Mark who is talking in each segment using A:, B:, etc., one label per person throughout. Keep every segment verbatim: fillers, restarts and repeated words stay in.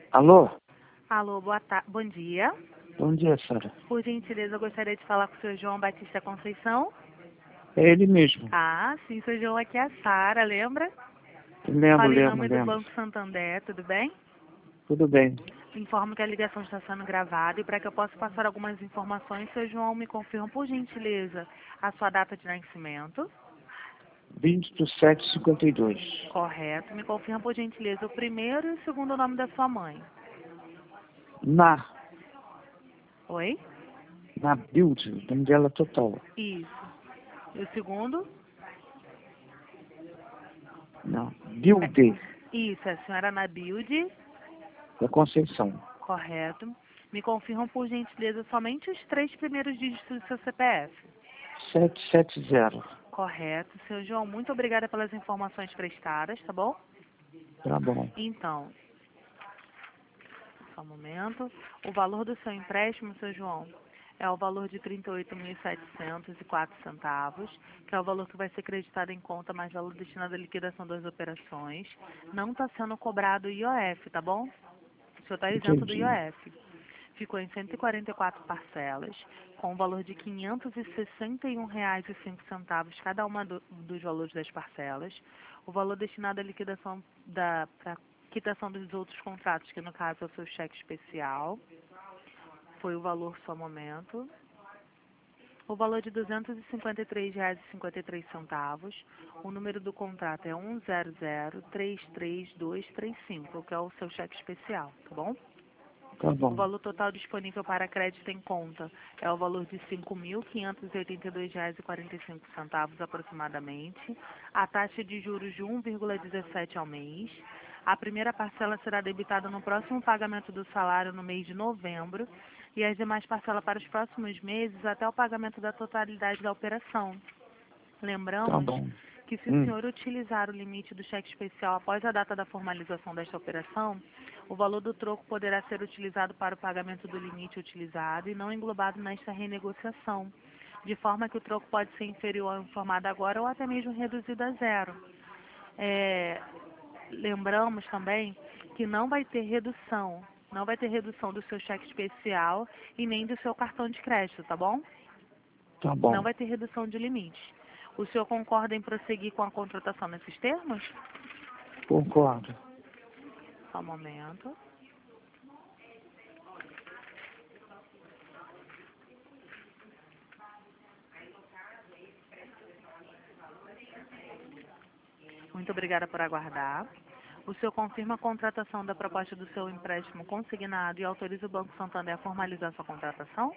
A: Alô?
B: Alô, boa ta... bom dia.
A: Bom dia, Sara.
B: Por gentileza, eu gostaria de falar com o senhor João Batista Conceição.
A: É ele mesmo.
B: Ah, sim, senhor João, aqui é a Sara, lembra?
A: Lembro,
B: Fala em
A: lembro,
B: nome do
A: lembro.
B: Banco Santander, tudo bem?
A: Tudo bem.
B: Informo que a ligação está sendo gravada e para que eu possa passar algumas informações, senhor João, me confirma, por gentileza, a sua data de nascimento.
A: vinte do sete de cinquenta e dois.
B: Correto. Me confirma, por gentileza, o primeiro e o segundo nome da sua mãe.
A: Na,
B: Oi?
A: na build, o nome dela total.
B: Isso. E o segundo?
A: Não, builder
B: Isso, é a senhora Nabilde.
A: da Conceição.
B: Correto. Me confirmam, por gentileza, somente os três primeiros dígitos do seu C P F.
A: sete sete zero.
B: Correto. Seu João, muito obrigada pelas informações prestadas, tá bom?
A: Tá bom.
B: Então, só um momento. O valor do seu empréstimo, seu João, é o valor de trinta e oito mil setecentos e quatro centavos, que é o valor que vai ser creditado em conta, mais valor destinado à liquidação das operações. Não está sendo cobrado I O F, tá bom? O senhor está isento do
A: Entendi.
B: I O F. Ficou em cento e quarenta e quatro parcelas, com o valor de quinhentos e sessenta e um reais e cinco centavos cada uma do, dos valores das parcelas. O valor destinado à liquidação da pra quitação dos outros contratos, que no caso é o seu cheque especial, foi o valor só momento. O valor de duzentos e cinquenta e três reais e cinquenta e três centavos. O número do contrato é um zero zero três três dois três cinco, que é o seu cheque especial, tá bom?
A: Tá
B: O
A: bom.
B: valor total disponível para crédito em conta é o valor de cinco mil quinhentos e oitenta e dois reais e quarenta e cinco centavos aproximadamente. A taxa de juros de um vírgula dezessete ao mês. A primeira parcela será debitada no próximo pagamento do salário no mês de novembro e as demais parcelas para os próximos meses até o pagamento da totalidade da operação.
A: Tá
B: Lembramos
A: bom.
B: que se o
A: Hum.
B: senhor utilizar o limite do cheque especial após a data da formalização desta operação, o valor do troco poderá ser utilizado para o pagamento do limite utilizado e não englobado nesta renegociação, de forma que o troco pode ser inferior ao informado agora ou até mesmo reduzido a zero. É, lembramos também que não vai ter redução, não vai ter redução do seu cheque especial e nem do seu cartão de crédito, tá bom?
A: Tá
B: Não
A: bom.
B: vai ter redução de limite. O senhor concorda em prosseguir com a contratação nesses termos?
A: Concordo.
B: Só um momento. Muito obrigada por aguardar. O senhor confirma a contratação da proposta do seu empréstimo consignado e autoriza o Banco Santander a formalizar sua contratação?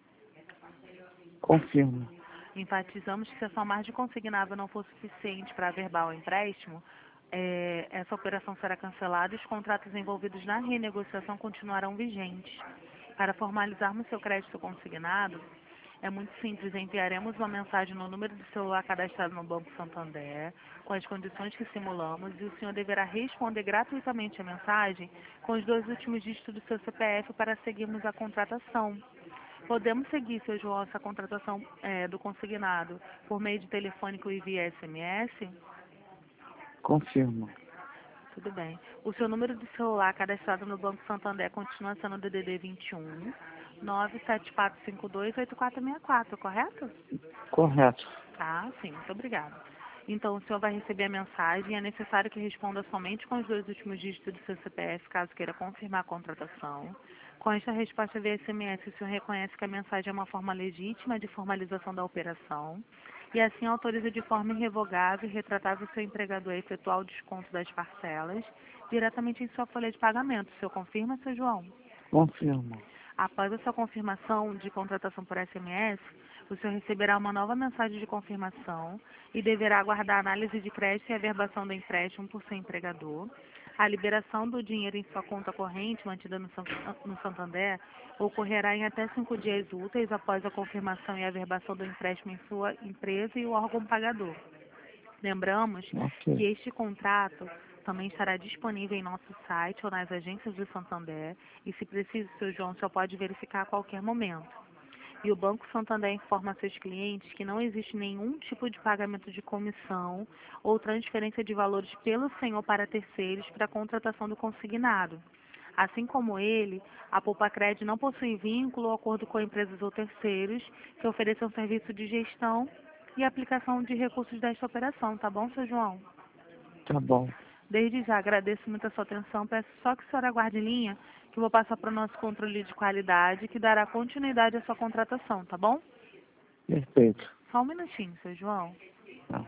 A: Confirmo.
B: Enfatizamos que se a sua margem consignável não for suficiente para averbar o empréstimo, é, essa operação será cancelada e os contratos envolvidos na renegociação continuarão vigentes. Para formalizarmos seu crédito consignado, é muito simples, enviaremos uma mensagem no número de celular cadastrado no Banco Santander, com as condições que simulamos, e o senhor deverá responder gratuitamente a mensagem com os dois últimos dígitos do seu C P F para seguirmos a contratação. Podemos seguir, seu João, essa contratação é, do consignado por meio de telefônico e via S M S?
A: Confirmo.
B: Tudo bem. O seu número de celular cadastrado no Banco Santander continua sendo o D D D vinte e um, nove sete quatro cinco dois, oito quatro seis quatro, correto?
A: Correto.
B: Ah, sim, muito obrigada. Então, o senhor vai receber a mensagem e é necessário que responda somente com os dois últimos dígitos do seu C P F, caso queira confirmar a contratação. Com esta resposta via S M S, o senhor reconhece que a mensagem é uma forma legítima de formalização da operação e assim autoriza de forma irrevogável e retratável o seu empregador a efetuar o desconto das parcelas diretamente em sua folha de pagamento. O senhor confirma, seu João?
A: Confirmo.
B: Após a sua confirmação de contratação por S M S, o senhor receberá uma nova mensagem de confirmação e deverá aguardar a análise de crédito e averbação do empréstimo por seu empregador. A liberação do dinheiro em sua conta corrente, mantida no no Santander, ocorrerá em até cinco dias úteis após a confirmação e averbação do empréstimo em sua empresa e o órgão pagador. Lembramos
A: Ok.
B: que este contrato também estará disponível em nosso site ou nas agências do Santander e, se preciso, seu João só pode verificar a qualquer momento. E o Banco Santander informa a seus clientes que não existe nenhum tipo de pagamento de comissão ou transferência de valores pelo senhor para terceiros para a contratação do consignado. Assim como ele, a Poupa-Cred não possui vínculo ou acordo com empresas ou terceiros que ofereçam serviço de gestão e aplicação de recursos desta operação, tá bom, seu João?
A: Tá bom.
B: Desde já agradeço muito a sua atenção, peço só que a senhora aguarde em linha, que eu vou passar para o nosso controle de qualidade, que dará continuidade à sua contratação, tá bom?
A: Perfeito.
B: Só um minutinho, seu João.
A: Tá.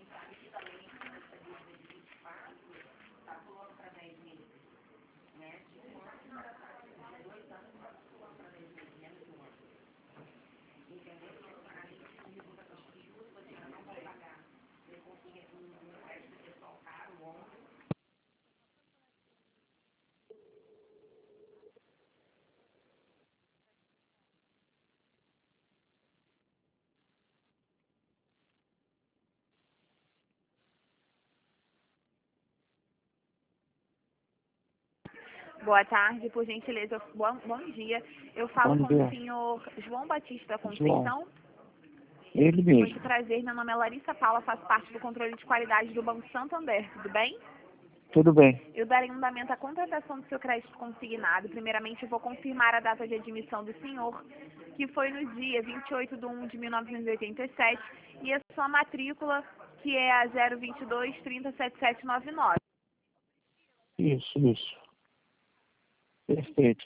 C: Boa tarde, por gentileza. Bom, bom dia. Eu falo
A: Bom
C: com
A: dia.
C: o senhor João Batista
A: João.
C: Conceição.
A: Ele
C: Muito
A: mesmo.
C: prazer, meu nome é Larissa Paula, faço parte do controle de qualidade do Banco Santander, tudo bem?
A: Tudo bem.
C: Eu darei andamento à contratação do seu crédito consignado. Primeiramente, eu vou confirmar a data de admissão do senhor, que foi no dia vinte e oito de um de mil novecentos e oitenta e sete, e a sua matrícula, que é a zero vinte e dois, trinta, setenta e sete noventa e nove.
A: Isso, isso. Perfeito.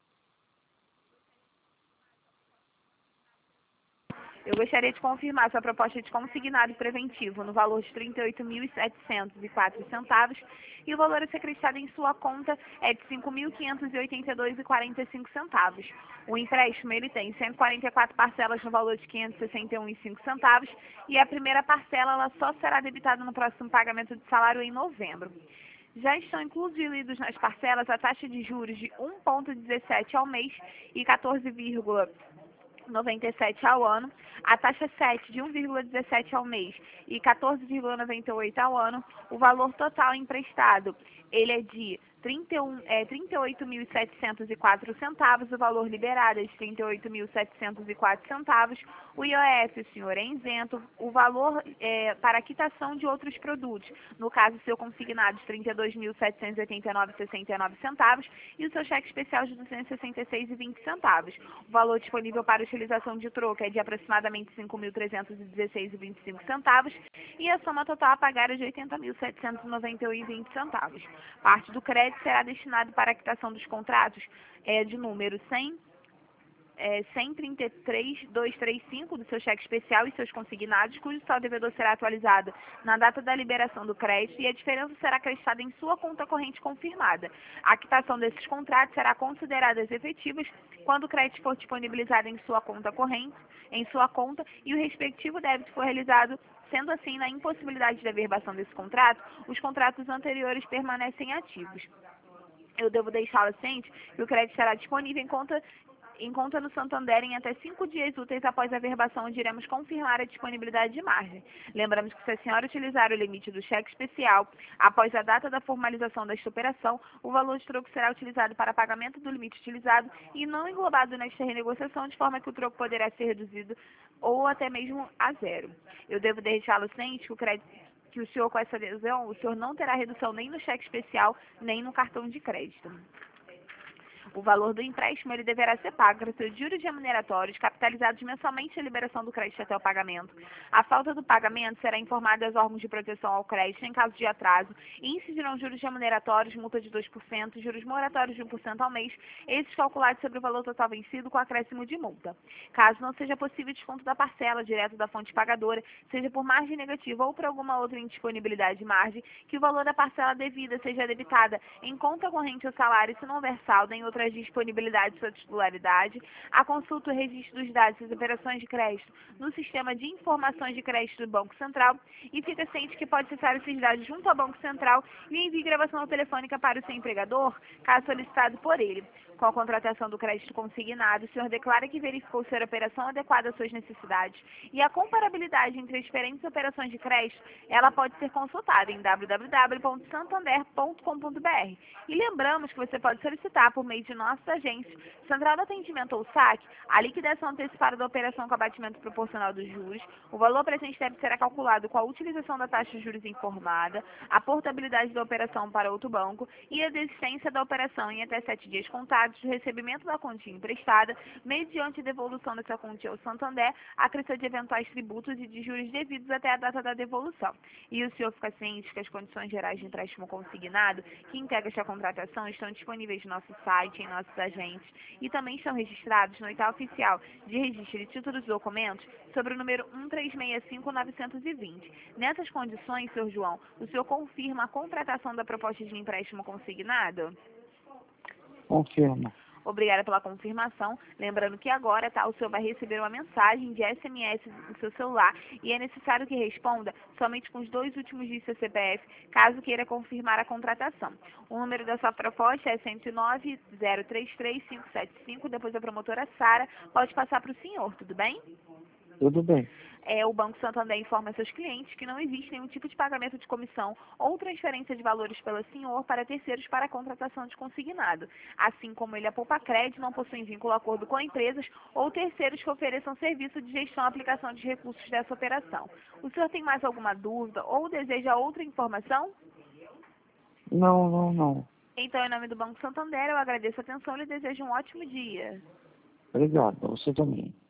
C: Eu gostaria de confirmar sua proposta de consignado preventivo no valor de trinta e oito mil setecentos e quatro centavos e o valor a ser acreditado em sua conta é de cinco mil quinhentos e oitenta e dois reais e quarenta e cinco centavos. O empréstimo ele tem cento e quarenta e quatro parcelas no valor de quinhentos e sessenta e um reais e cinco centavos e a primeira parcela ela só será debitada no próximo pagamento de salário em novembro. Já estão incluídos nas parcelas a taxa de juros de um vírgula dezessete ao mês e quatorze vírgula noventa e sete ao ano, a taxa sete de um vírgula dezessete ao mês e quatorze vírgula noventa e oito ao ano, o valor total emprestado, ele é de trinta e um, é, trinta e oito mil setecentos e quatro centavos, o valor liberado é de trinta e oito mil setecentos e quatro centavos, o I O F, o senhor é isento, o valor é, para quitação de outros produtos, no caso, o seu consignado de trinta e dois mil setecentos e oitenta e nove reais e sessenta e nove centavos e o seu cheque especial de duzentos e sessenta e seis reais e vinte centavos. O valor disponível para utilização de troco é de aproximadamente cinco mil trezentos e dezesseis reais e vinte e cinco centavos e a soma total a pagar é de oitenta mil setecentos e noventa e um reais e vinte centavos. Parte do crédito será destinado para a quitação dos contratos é, de número cem, é, cento e trinta e três mil duzentos e trinta e cinco do seu cheque especial e seus consignados, cujo saldo devedor será atualizado na data da liberação do crédito e a diferença será acreditada em sua conta corrente confirmada. A quitação desses contratos será considerada efetivas quando o crédito for disponibilizado em sua conta corrente, em sua conta, e o respectivo débito for realizado. Sendo assim, na impossibilidade de averbação desse contrato, os contratos anteriores permanecem ativos. Eu devo deixá-la ciente que o crédito estará disponível em conta, em conta no Santander em até cinco dias úteis após a averbação, onde iremos confirmar a disponibilidade de margem. Lembramos que se a senhora utilizar o limite do cheque especial após a data da formalização desta operação, o valor de troco será utilizado para pagamento do limite utilizado e não englobado nesta renegociação, de forma que o troco poderá ser reduzido ou até mesmo a zero. Eu devo deixá-lo ciente que o crédito que o senhor, com essa adesão, o senhor não terá redução nem no cheque especial, nem no cartão de crédito. O valor do empréstimo ele deverá ser pago gratuito de juros remuneratórios, capitalizados mensalmente a liberação do crédito até o pagamento. A falta do pagamento será informada aos órgãos de proteção ao crédito em caso de atraso e incidirão juros remuneratórios, multa de dois por cento, juros moratórios de um por cento ao mês, esses calculados sobre o valor total vencido com acréscimo de multa. Caso não seja possível desconto da parcela direto da fonte pagadora, seja por margem negativa ou por alguma outra indisponibilidade de margem, que o valor da parcela devida seja debitada em conta corrente ou salário se não houver saldo em outras disponibilidades de sua titularidade, a consulta o registro dos dados das operações de crédito no sistema de informações de crédito do Banco Central e fica ciente que pode acessar esses dados junto ao Banco Central e envie gravação telefônica para o seu empregador, caso solicitado por ele. Com a contratação do crédito consignado, o senhor declara que verificou ser a operação adequada às suas necessidades e a comparabilidade entre as diferentes operações de crédito, ela pode ser consultada em w w w ponto santander ponto com ponto b r. E lembramos que você pode solicitar por meio disponíveis de nossos agentes, Central do Atendimento ou saque, a liquidação antecipada da operação com abatimento proporcional dos juros, o valor presente deve ser calculado com a utilização da taxa de juros informada, a portabilidade da operação para outro banco e a desistência da operação em até sete dias contados do recebimento da quantia emprestada, mediante devolução dessa quantia ao Santander, a crescer de eventuais tributos e de juros devidos até a data da devolução. E o senhor fica ciente que as condições gerais de empréstimo consignado que integra esta contratação estão disponíveis no nosso site, em nossos agentes, e também estão registrados no Edital Oficial de Registro de Títulos e Documentos sobre o número um três seis cinco novecentos e vinte. Nessas condições, senhor João, o senhor confirma a contratação da proposta de empréstimo consignado?
A: Confirma.
C: Obrigada pela confirmação. Lembrando que agora, tá, o senhor vai receber uma mensagem de S M S no seu celular e é necessário que responda somente com os dois últimos dígitos do seu C P F, caso queira confirmar a contratação. O número da sua proposta é cento e nove, zero três três, cinco sete cinco, depois da promotora Sara. Pode passar para o senhor, tudo bem?
A: Tudo bem.
C: É, o Banco Santander informa seus clientes que não existe nenhum tipo de pagamento de comissão ou transferência de valores pelo senhor para terceiros para a contratação de consignado. Assim como ele, a Poupa Crédito não possui vínculo acordo com empresas ou terceiros que ofereçam serviço de gestão e aplicação de recursos dessa operação. O senhor tem mais alguma dúvida ou deseja outra informação?
A: Não, não, não.
C: Então, em nome do Banco Santander, eu agradeço a atenção e lhe desejo um ótimo dia.
A: Obrigado. Você também.